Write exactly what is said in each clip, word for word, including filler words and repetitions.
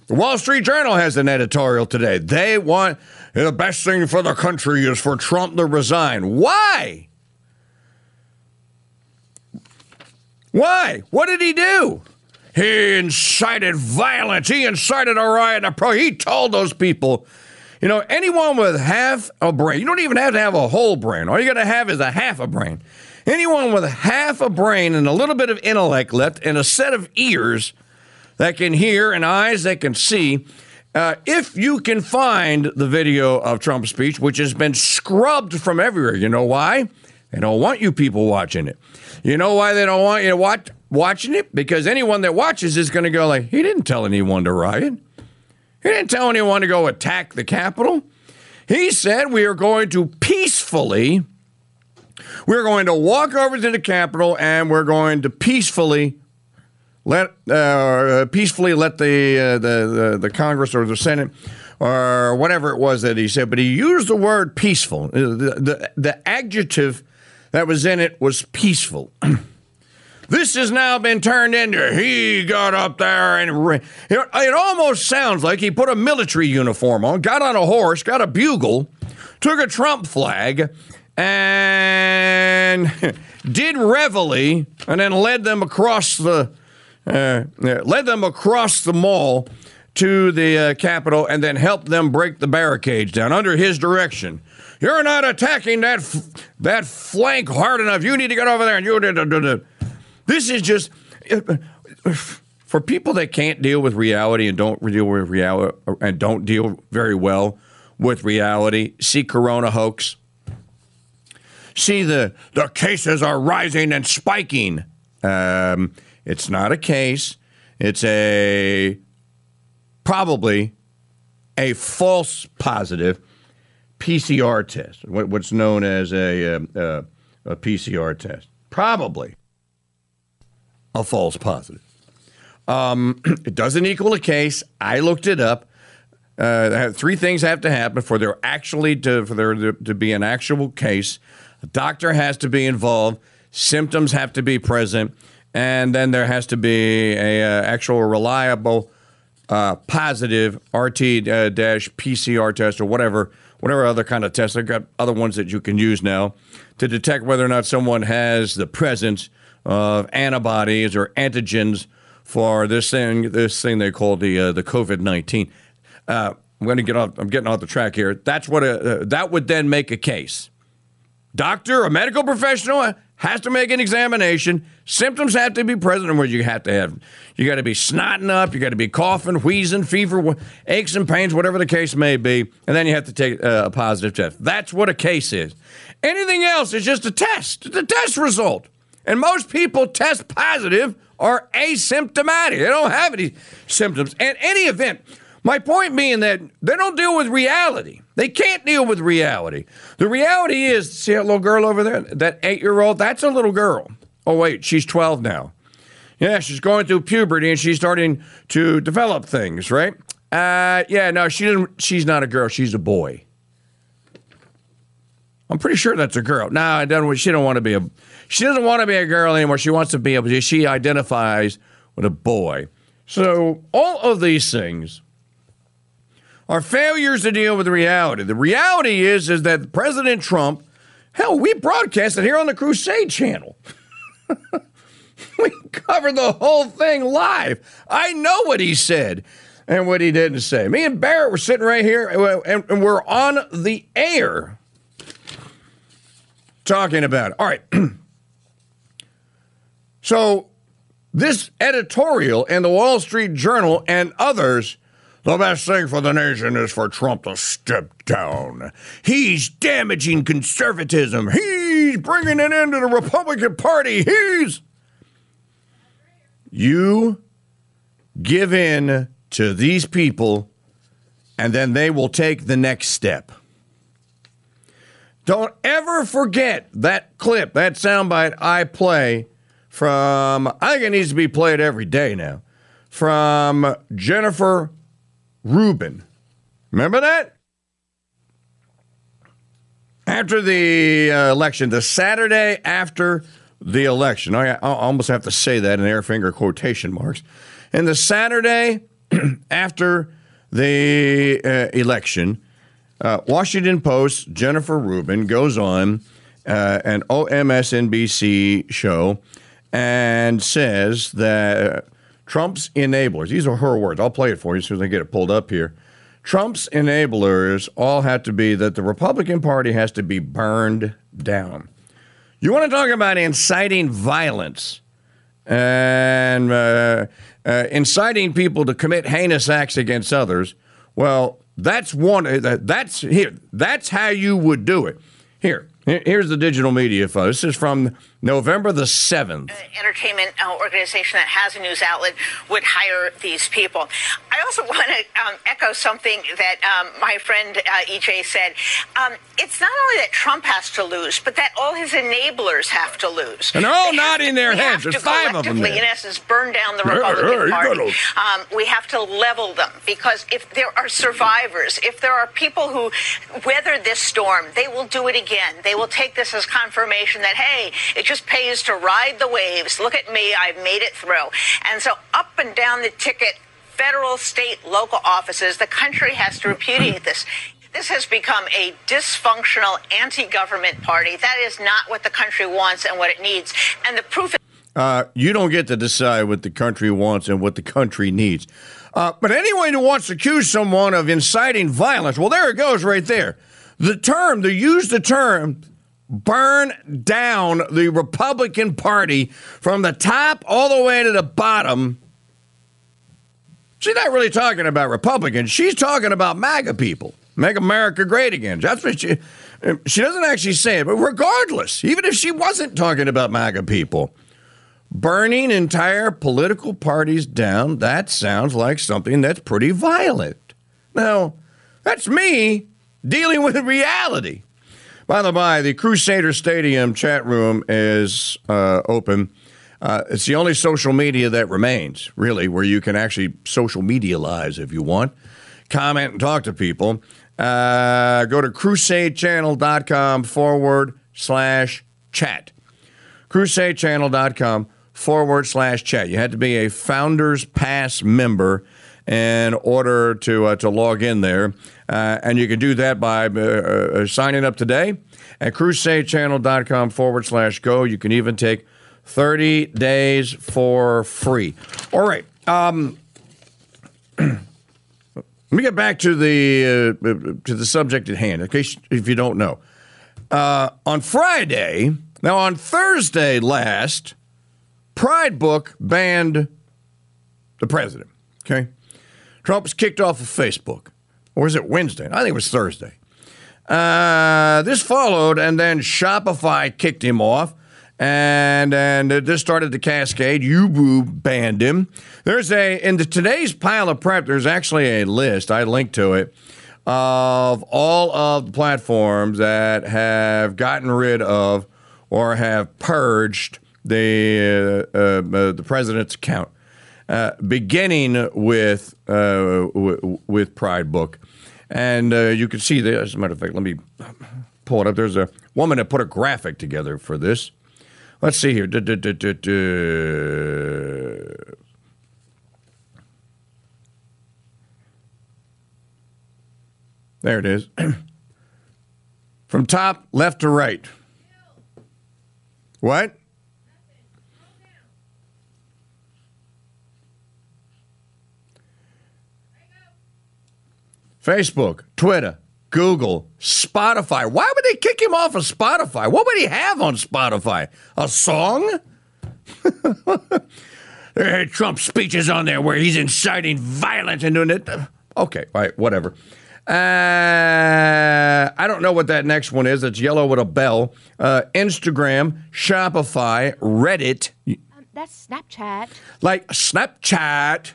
The Wall Street Journal has an editorial today. They want the best thing for the country is for Trump to resign. Why? Why? What did he do? He incited violence. He incited a riot. A pro. He told those people, you know, anyone with half a brain, you don't even have to have a whole brain. All you got to have is a half a brain. Anyone with half a brain and a little bit of intellect left and a set of ears that can hear and eyes that can see, uh, if you can find the video of Trump's speech, which has been scrubbed from everywhere. You know why? They don't want you people watching it. You know why they don't want you to watch watching it? Because anyone that watches is going to go like, he didn't tell anyone to riot. He didn't tell anyone to go attack the Capitol. He said we are going to peacefully, we're going to walk over to the Capitol and we're going to peacefully let uh, peacefully let the, uh, the the the Congress or the Senate or whatever it was that he said. But he used the word peaceful. The the, the adjective that was in it was peaceful. This has now been turned into, he got up there and it, it almost sounds like he put a military uniform on, got on a horse, got a bugle, took a Trump flag, and did reveille, and then led them across the uh, led them across the mall to the uh, Capitol, and then helped them break the barricades down under his direction. You're not attacking that f- that flank hard enough. You need to get over there and you. Da, da, da, da. This is just, for people that can't deal with reality and don't deal with reality and don't deal very well with reality, see Corona hoax, see the, the cases are rising and spiking. Um, it's not a case. It's a, probably a false positive P C R test, what's known as a, a, a P C R test. Probably a false positive. Um, it doesn't equal a case. I looked it up. Uh, three things have to happen for there actually to for there to, to be an actual case. A doctor has to be involved. Symptoms have to be present, and then there has to be a uh, actual reliable uh, positive R T P C R test or whatever whatever other kind of test. I've got other ones that you can use now to detect whether or not someone has the presence of antibodies or antigens for this thing, this thing they call the uh, the COVID nineteen. Uh, I'm going to get off. I'm getting off the track here. That's what a, uh, that would then make a case. Doctor, a medical professional has to make an examination. Symptoms have to be present, and what you have to have, you got to be snotting up, you got to be coughing, wheezing, fever, aches and pains, whatever the case may be, and then you have to take uh, a positive test. That's what a case is. Anything else is just a test. It's a test result. And most people test positive are asymptomatic. They don't have any symptoms. And any event, my point being that they don't deal with reality. They can't deal with reality. The reality is, see that little girl over there, that eight-year-old, that's a little girl. Oh, wait, she's twelve now. Yeah, she's going through puberty and she's starting to develop things, right? Uh, yeah, no, she didn't. She's not a girl. She's a boy. I'm pretty sure that's a girl. No, I don't. She don't want to be a. She doesn't want to be a girl anymore. She wants to be a. She identifies with a boy. So all of these things are failures to deal with reality. The reality is, is that President Trump, hell, we broadcast it here on the Crusade channel. We covered the whole thing live. I know what he said and what he didn't say. Me and Barrett were sitting right here, and, and we're on the air talking about it. All right. So this editorial in the Wall Street Journal and others, the best thing for the nation is for Trump to step down. He's damaging conservatism. He's bringing it into the Republican Party. He's... You give in to these people, and then they will take the next step. Don't ever forget that clip, that soundbite I play from, I think it needs to be played every day now, from Jennifer Rubin. Remember that? After the uh, election, the Saturday after the election. I, I almost have to say that in air finger quotation marks. And the Saturday after the uh, election, uh, Washington Post Jennifer Rubin goes on uh, an O M S N B C show and says that Trump's enablers, these are her words, I'll play it for you as soon as I get it pulled up here. Trump's enablers all have to be that the Republican Party has to be burned down. You want to talk about inciting violence and uh, uh, inciting people to commit heinous acts against others? Well, that's one. That's here. That's how you would do it. Here. Here's the digital media photo. This is from November the seventh. An entertainment uh, organization that has a news outlet would hire these people. I also want to um, echo something that um, my friend uh, E J said. Um, it's not only that Trump has to lose, but that all his enablers have to lose. And they're all they nodding their we heads. Have There's to five of them there. In essence, burn down the Republican hey, hey, Party. Um, we have to level them because if there are survivors, if there are people who weather this storm, they will do it again. They will take this as confirmation that, hey, it just pays to ride the waves. Look at me. I've made it through. And so up and down the ticket, federal, state, local offices, the country has to repudiate this. This has become a dysfunctional anti-government party. That is not what the country wants and what it needs. And the proof is... Uh, you don't get to decide what the country wants and what the country needs. Uh, but anyone who wants to accuse someone of inciting violence, well, there it goes right there. The term, they use the term, burn down the Republican Party from the top all the way to the bottom. She's not really talking about Republicans. She's talking about MAGA people. Make America great again. That's what she, she doesn't actually say it, but regardless, even if she wasn't talking about MAGA people, burning entire political parties down, that sounds like something that's pretty violent. Now, that's me dealing with reality. By the by, the Crusader Stadium chat room is uh, open. Uh, it's the only social media that remains, really, where you can actually social medialize if you want. Comment and talk to people. Uh, go to crusadechannel.com forward slash chat. crusadechannel.com forward slash chat. You had to be a Founders Pass member in order to uh, to log in there. Uh, and you can do that by uh, uh, signing up today at crusadechannel.com forward slash go. You can even take thirty days for free. All right. Um, let me get back to the uh, to the subject at hand, in case if you don't know. Uh, on Friday, now on Thursday last, Pride Book banned the president. Okay, Trump was kicked off of Facebook, or was it Wednesday? I think it was Thursday. Uh, this followed, and then Shopify kicked him off. And and this started to cascade. Yubu banned him. There's a in the, today's pile of prep. There's actually a list. I linked to it of all of the platforms that have gotten rid of or have purged the uh, uh, the president's account, uh, beginning with uh, w- with Pride Book, and uh, you can see this. As a matter of fact, let me pull it up. There's a woman that put a graphic together for this. Let's see here. Du, du, du, du, du. There it is. From top left to right. What? Facebook, Twitter, Google, Spotify. Why would they kick him off of Spotify? What would he have on Spotify? A song? Hey, Trump's speeches on there where he's inciting violence and doing it. Okay, all right, whatever. Uh, I don't know what that next one is. It's yellow with a bell. Uh, Instagram, Shopify, Reddit. Um, that's Snapchat. Like Snapchat.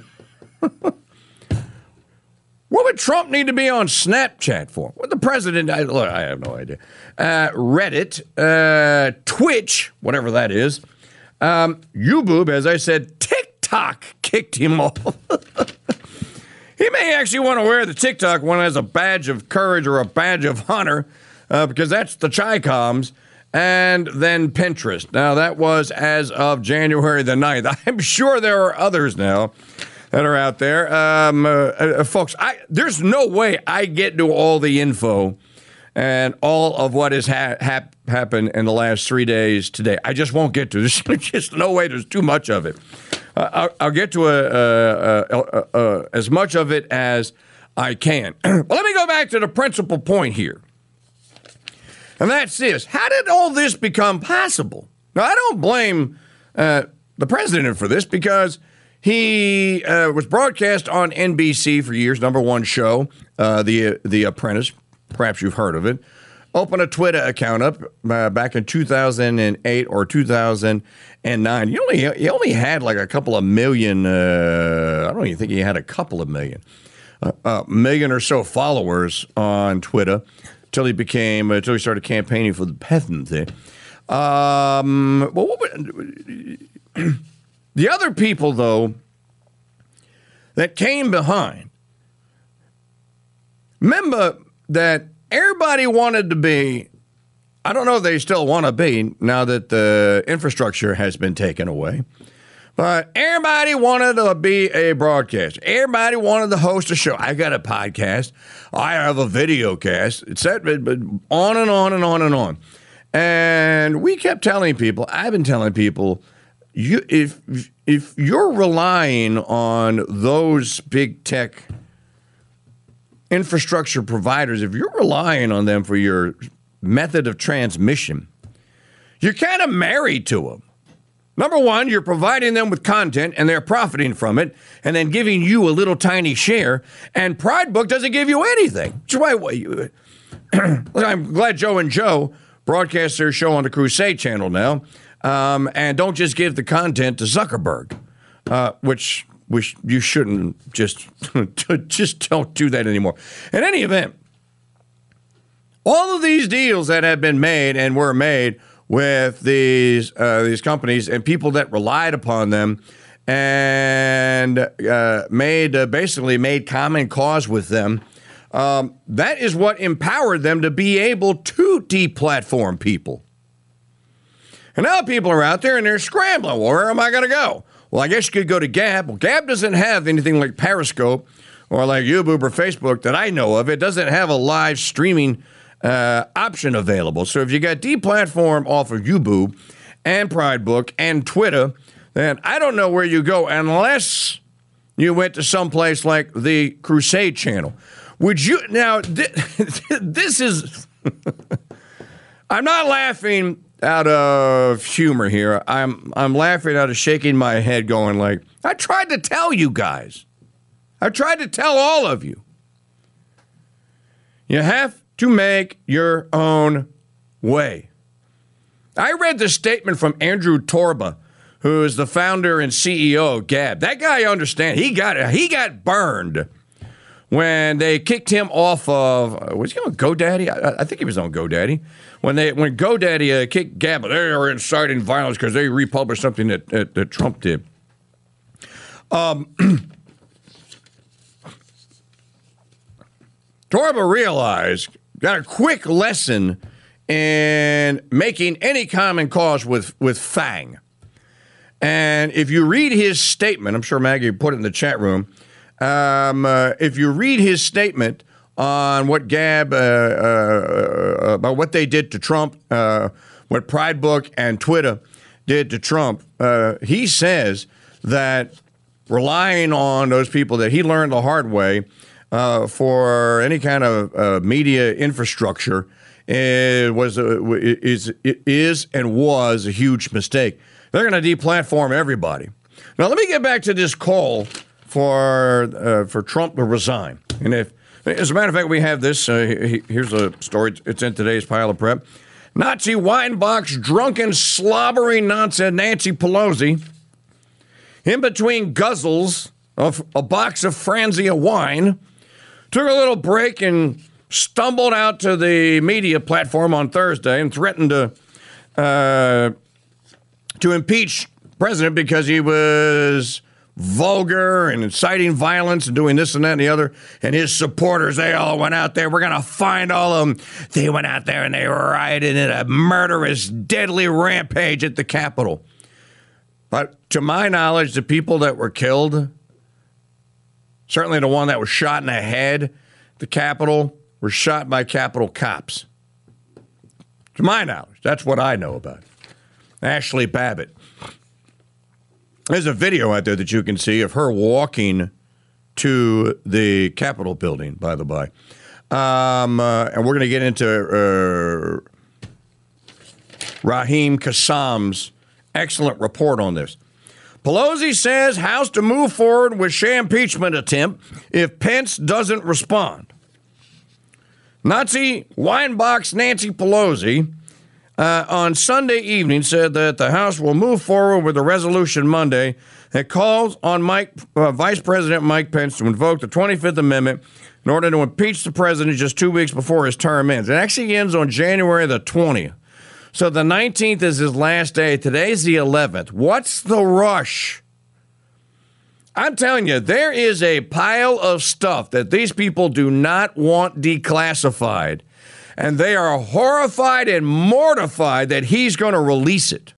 What would Trump need to be on Snapchat for? What the president? I, look, I have no idea. Uh, Reddit, uh, Twitch, whatever that is. Um, YouBoob, as I said, TikTok kicked him off. He may actually want to wear the TikTok one as a badge of courage or a badge of honor, uh, because that's the Chi-Coms. And then Pinterest. Now, that was as of January the ninth. I'm sure there are others now that are out there. Um, uh, uh, folks, I, there's no way I get to all the info and all of what has ha- hap- happened in the last three days today. I just won't get to. There's just no way. There's too much of it. Uh, I'll, I'll get to a, a, a, a, a, as much of it as I can. Well, let me go back to the principal point here. And that's this. How did all this become possible? Now, I don't blame uh, the president for this because he uh, was broadcast on N B C for years, number one show, uh, the the Apprentice. Perhaps you've heard of it. Opened a Twitter account up uh, back in two thousand eight or two thousand nine. You only he only had like a couple of million. Uh, I don't even think he had a couple of million, a uh, uh, million or so followers on Twitter until he became until he started campaigning for the presidency. Um, well, what would, the other people though that came behind, remember that everybody wanted to be, I don't know if they still want to be now that the infrastructure has been taken away, but everybody wanted to be a broadcaster. Everybody wanted to host a show. I got a podcast. I have a video cast. It's that, but on and on and on and on. And we kept telling people, I've been telling people, you if if you're relying on those big tech infrastructure providers, if you're relying on them for your method of transmission, you're kind of married to them. Number one, you're providing them with content and they're profiting from it and then giving you a little tiny share. And Pridebook doesn't give you anything. Which is why I'm glad Joe and Joe broadcast their show on the Crusade channel now, um, and don't just give the content to Zuckerberg, uh, which which you shouldn't just just don't do that anymore. In any event, all of these deals that have been made and were made with these uh, these companies and people that relied upon them and uh, made uh, basically made common cause with them. Um, that is what empowered them to be able to deplatform people. And now people are out there and they're scrambling. Well, where am I going to go? Well, I guess you could go to Gab. Well, Gab doesn't have anything like Periscope or like YouTube or Facebook that I know of. It doesn't have a live streaming uh, option available. So if you got deplatform off of YouTube and Pridebook and Twitter, then I don't know where you go unless you went to someplace like the Crusade channel. Would you now? This is. I'm not laughing out of humor here. I'm I'm laughing out of shaking my head, going like, I tried to tell you guys. I tried to tell all of you. You have to make your own way. I read the statement from Andrew Torba, who is the founder and C E O of Gab. That guy understands. He got he got burned when they kicked him off of, was he on GoDaddy? I, I think he was on GoDaddy. When they when GoDaddy uh, kicked Gab, they were inciting violence because they republished something that, that, that Trump did. Um, Torba realized, got a quick lesson in making any common cause with, with FANG. And if you read his statement, I'm sure Maggie put it in the chat room, Um, uh, if you read his statement on what Gab, uh, uh, about what they did to Trump, uh, what Pridebook and Twitter did to Trump, uh, he says that relying on those people that he learned the hard way uh, for any kind of uh, media infrastructure it was a, is is and was a huge mistake. They're going to deplatform everybody. Now let me get back to this call for uh, for Trump to resign. And if, as a matter of fact, we have this. Uh, here's a story. It's in today's pile of prep. Nazi wine box, drunken, slobbering nonsense Nancy Pelosi, in between guzzles of a box of Franzia wine, took a little break and stumbled out to the media platform on Thursday and threatened to uh, to impeach the president because he was vulgar and inciting violence and doing this and that and the other. And his supporters, they all went out there. We're going to find all of them. They went out there and they rioted in a murderous, deadly rampage at the Capitol. But to my knowledge, the people that were killed Certainly the one that was shot in the head, the Capitol, was shot by Capitol cops. To my knowledge, that's what I know about it. Ashli Babbitt. There's a video out there that you can see of her walking to the Capitol building, by the by. Um, uh, and we're going to get into uh, Raheem Kassam's excellent report on this. Pelosi says House to move forward with Shea impeachment attempt if Pence doesn't respond. Nazi winebox Nancy Pelosi uh, on Sunday evening said that the House will move forward with a resolution Monday that calls on Mike, uh, Vice President Mike Pence to invoke the twenty-fifth Amendment in order to impeach the president just two weeks before his term ends. It actually ends on January the twentieth. So the nineteenth is his last day. Today's the eleventh. What's the rush? I'm telling you, there is a pile of stuff that these people do not want declassified. And they are horrified and mortified that he's going to release it.